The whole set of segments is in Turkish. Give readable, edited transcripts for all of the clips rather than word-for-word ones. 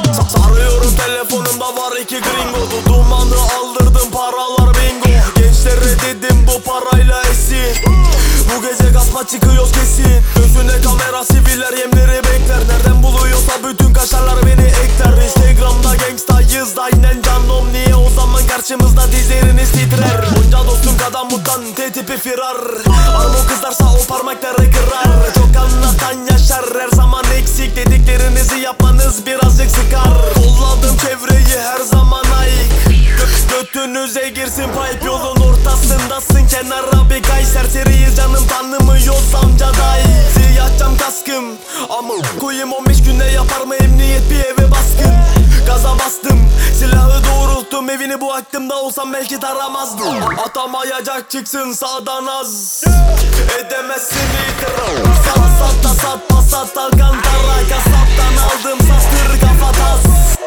Sarıyorum telefonumda var 2 gringo. Dumanı aldırdım paralar bingo. Gençlere dedim bu parayla esin. Bu gece gaspa çıkıyoruz kesin. Gözüne kamera siviller yemleri bekler. Nereden buluyorsa bütün kaşarlar beni ekler. Instagram'da gangstayız aynen canım. Niye o zaman karşımızda dizleriniz titrer. Bunca dostum kadar mutan T-tipi firar. Armo kızlarsa o parmakları kırar. Çok anlatan yaşar her zaman eksik. Dediklerinizi yapmanız birazcık sıkar. Kolladım çevreyi her zaman ayık. Götünüze girsin pipe, yolun ortasındasın kenara bir kay. Serseriyiz canım tanımıyoruz amca dayı. Siyah cam kaskım ama koyayım 15 günde yapar mı emniyet bir eve baskın. Gaza bastım, silahı doğrulttum, evini bu aklımda olsam belki taramazdım. Atamayacak çıksın sağdan az, edemezsin itiraz. Sat da sat pasat alcantara. Kasaptan aldım sastır kafatas.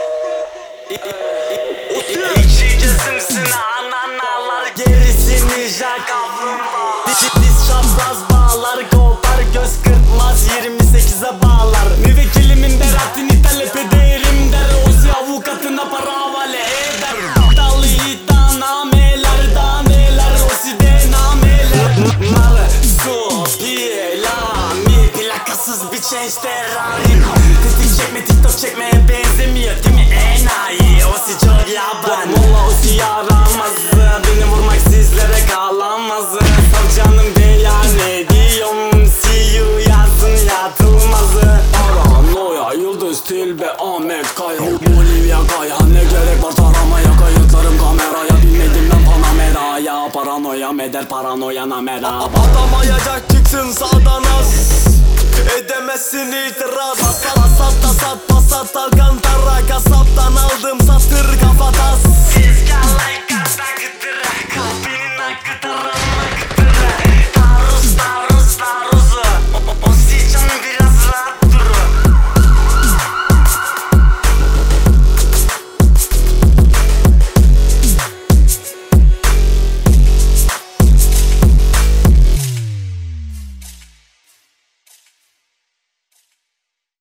İçeceğimsin ananalar, gerisini jakavrım. Diz çapraz bağlar, kopar göz kırpmaz 28'e bağlar. Müvekkilimin beratini talep ederim der. Ozi avukatına para havale eder. Dalı iddianameler, daneler, Ozi de nameler. Marsupilami, plakasız bir change-terari. Tetik çekme, TikTok çekmeye benzemiyor değil mi enayi? Ozi çok yaban, valla Ozi yaramaz. Beni vurmak sizlere kalamaz. Savcanım beyan ediyorum, see you yazın yatılmazı. Paranoya, Yıldız Tilbe, Ahmet Kaya, Bolivya Kaya. Ne gerek var taramaya, kayıtlarım kameraya. Bilmedim ben Panamera'ya, paranoya meder paranoya namera. Atamayacak çıksın sağdan az, edemezsin itiraz. Sat da sat pasat alcantara. Kasaptan aldım satır kafatas.